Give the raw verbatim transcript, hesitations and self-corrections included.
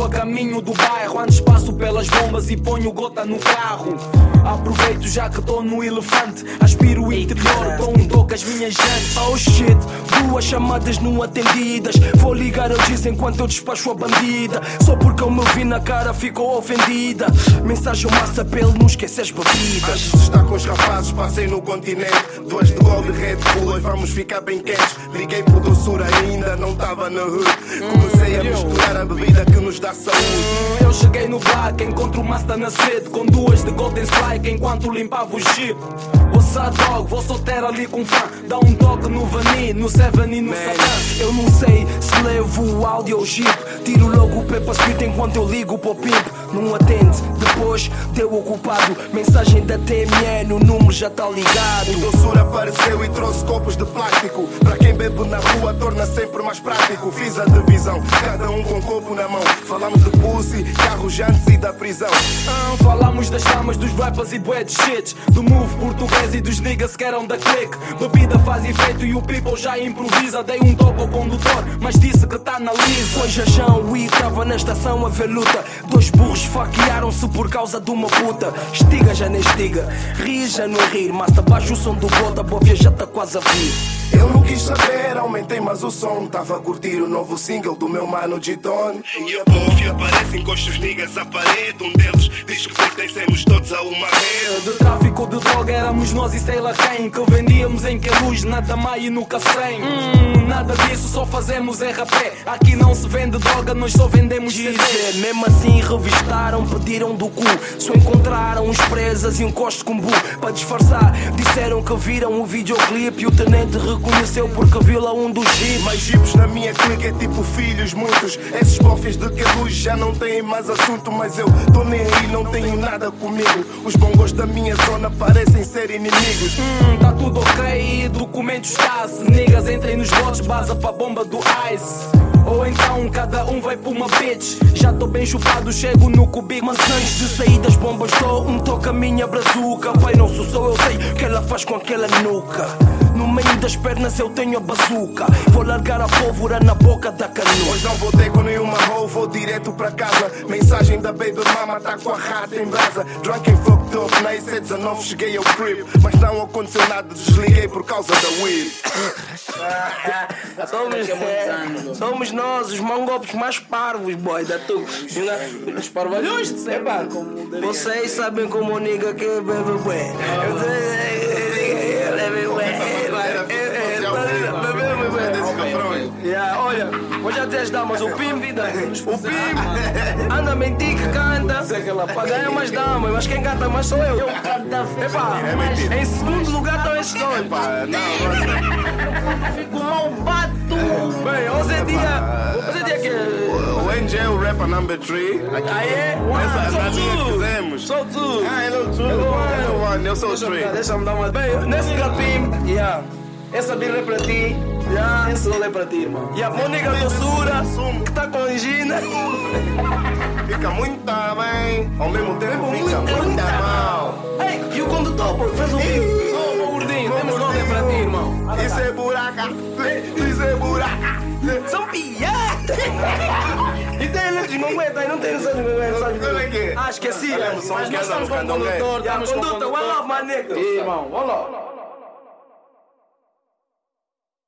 a caminho do bairro. Antes passo pelas bombas e ponho gota no carro. Aproveito já que tô no elefante. Aspiro o interior, dou um toque às minhas jantes. Oh shit, duas chamadas não atendidas. Vou ligar ao Giz enquanto eu despacho a bandida. Só porque eu me vi na cara ficou ofendida. Mensagem massa pelo não esquece as bebidas. Antes de estar com os rapazes passei no continente. Duas de Gold Red Bull, hoje vamos ficar bem quentes. Liguei por doçura ainda não tava na hood. Comecei a misturar a bebida que nos dá saúde. Eu cheguei no black, encontro o Master na sede. Com duas de Golden Strike enquanto limpava o jeep. What's up dog, vou solteiro ali com fã. Dá um toque no Vani, no Seven e no Satan. Eu não sei se levo o áudio ou jeep. Tiro logo o Peppa Spit enquanto eu ligo para o pimp. Não atende, depois deu ocupado. Mensagem da T M N, o número já tá ligado. O doçura apareceu e trouxe copos de plástico. Para quem bebe na rua torna sempre mais prático. Fiz a divisão, cada um com um copo na mão. Falamos de pussy, carros, jantes e da prisão. ah, Falamos das damas, dos rappers e bué de shits. Do move português e dos niggas que eram da clique. Bebida faz efeito e o people já improvisa. Dei um toque ao condutor, mas disse que tá na lisa. Foi Jajão e tava na estação a ver luta. Dois burros faquearam-se por causa de uma puta. Estiga já nem estiga, rir já não rir. Mas abaixo o som do bota, a bóvia já tá quase a vir. Eu não quis saber, aumentei mais o som. Tava a curtir o novo single do meu mano G-Tone. E a bóvia aparece, encosta os niggas à parede. Um deles diz que pertencemos todos a uma rede. De tráfico de droga éramos nós e sei lá quem. Que vendíamos em que luz, nada mais e nunca sem. hum, Nada disso, só fazemos R P. Aqui não se vende droga, nós só vendemos C D. Mesmo assim revistaram, pediram do cu. Só encontraram uns presas e um costo com bu. Para disfarçar, disseram que viram o videoclipe. E o tenente reconheceu porque viu lá um dos jipes. Mais jipes na minha clique é tipo filhos muitos. Esses bofes de que luz já não têm mais assunto. Mas eu tô nem aí, não tenho nada comigo. Os bongos da minha zona parecem ser inimigos. Hum, tá tudo ok, documentos está-se. Niggas entrem nos botes, baza pra bomba do ice. Ou então cada um vai pra uma bitch. Já tô bem chupado, chego no cubico. Mas antes de sair das bombas dou um toque a minha brazuca. Pai não sou só eu sei o que ela faz com aquela nuca. No meio das pernas eu tenho a bazuca. Vou largar a pólvora na boca da canuca. Hoje não voltei com nenhuma hoe, vou direto pra casa. Mensagem da baby mama, tá com a rata em brasa. Drunk and fucked up, na I C dezenove cheguei ao crib. Mas não aconteceu nada, desliguei por causa da weed. Somos, somos nós, os mangopos mais parvos, boy, da tu. Os parvalhões de sempre. Vocês sabem como o nigga que bebe bué. Eu sei, bebe bué. Yeah, olha, vou já ter as damas, o Pim, vida. O Pim anda a mentir que canta. Pra ganhar mais damas, mas quem canta mais sou eu. Epá, em segundo lugar estão esses dois. Fico mal bato. Bem, hoje é dia. Hoje é dia que. O N J é o rapper number three. Ah, é? Essa Sou é a linha que tu. fizemos. Sou tu. Ah, ele é o two. Ele é o one, eu sou o three. Deixa-me dar uma. Bem, nesse capim, yeah. Essa birra é para ti. Yeah. Esse rolê é para ti, irmão. E a Mônica doçura, que tá com a Gina. Fica muito bem, ao mesmo tempo fica muito mal. Ei, e o condutor, pô, faz o vídeo. Ô, oh, gordinho, temos rolê para ti, irmão. Isso é buraca, isso é buraca. São piadas. E tem eles de mangueta aí, não tem noção de mangueta, sabe? Como é que é? Ah, esqueci. Olha, som Mas que nós anda estamos no com o candongueiro. condutor, E a estamos com o conduta, condutor. one love, my nigga. Irmão, vamos lá.